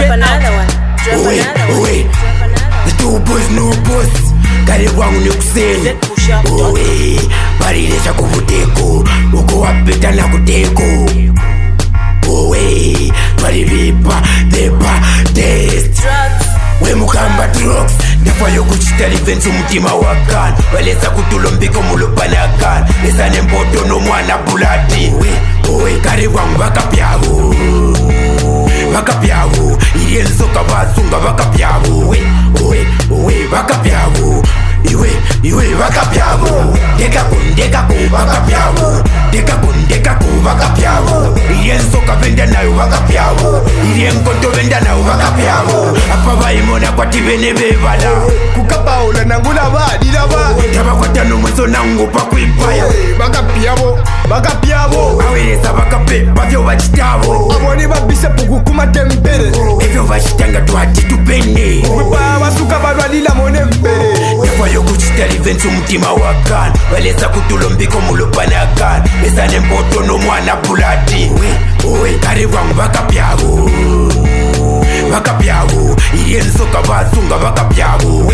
Drop another one. Drop another one. Wait, the two boys no boss. Kale wangu ni kuseni. Barilisha kuvuteko. Uko wapita na kuteko. Twalivipa depa test. We mukamba drugs. Nefa yo kuchita livenzu mutima wakan. Walesa kutulombiko mulopanakan. Lesa nemboto no mwana bulati. Kare wangu wakapyahu. Wakapyahu. Ilienzoka basunga wakapyahu. Wakapyahu. Iwe wakapyahu. Deka ku wakapyahu. Deka ku wakapyahu. Ilienzoka venda nayo wakapyahu. Ilienkoto venda nayo wakapyahu. Apa baimona kwa tibene bebala. Kukapaula nangula badila ba. Taba kwa tano mwezo nangu pa kuipaya. Bakapyabo. Aweleza bakapepa vyo wachitabo. Aboni babise puku kumatembele. Evyo wachitanga tuati tupene. Wipa wasuka badwadila mone mbele. Nefa yo kuchita livenzu mutima wakan. Waleza kutulombiko mulopanakan. Lesa nemboto no mwana bulati. Kare wangu wakapyahu. Wakapyahu. Ilienzoka basunga wakapyahu.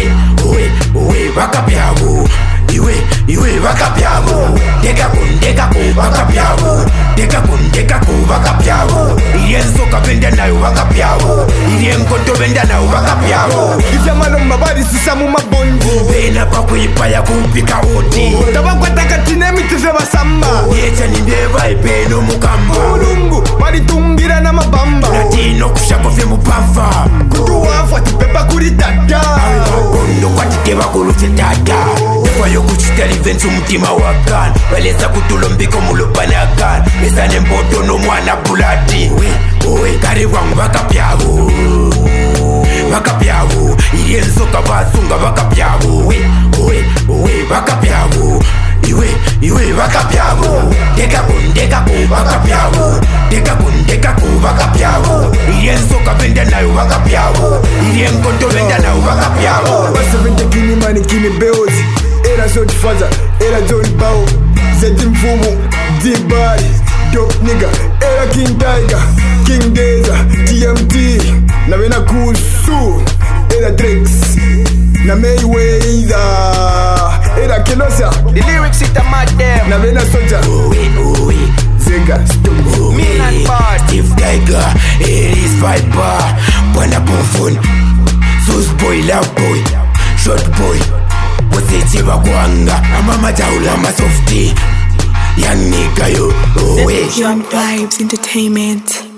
Wakapyahu. Iwe wakapyahu. Deka ku wakapyahu. Deka ku wakapyahu. Ilienzoka venda nayo wakapyahu. Ilienkoto venda nayo wakapyahu. Ifyamano mabari sisamu mabondi. Vena pa kuipaya kupika oti. Tabakwata katine miteve basamba. Yecha nindeva ipeno mukamba. Ulungu balitungira na mabamba. Latino kushako vye mupava. Kutuwafu atipepa kuri tata. Kondo kwa titeva kulufi tata. Nefa yo kuchita livenzu mutima wakan. Waleza kutulombiko mulopanakan. Lesa nemboto no mwana bulati. Kare wangu wakapyahu. Wakapyahu. Ilienzoka basunga wakapyahu. Wakapyahu. Iwe wakapyahu. Deka ku wakapyahu. Deka ku wakapyahu. Ilienzoka venda nayo wakapyahu. Ilienkoto venda nayo wakapyahu. Basa vente kini mani kini beozi. Era zoti faza, era zoni bao. Zeti mfumu, D-Body, dope nigga. Era King Tiger, King Deza, TMT. Na vena kusu, era Drex. Na Mayweather, era Kelosa. The lyrics it a mad them. Na vena Soja, Zega, Stumbo. Mean and bad. Steve Tiger, Ellis Viper, Bwana Buffoon, Sus Boy, Love Boy, Short Boy. Wasichiva kwanga, amama jaula masofti. Young nigga yo, Young Vibes Entertainment.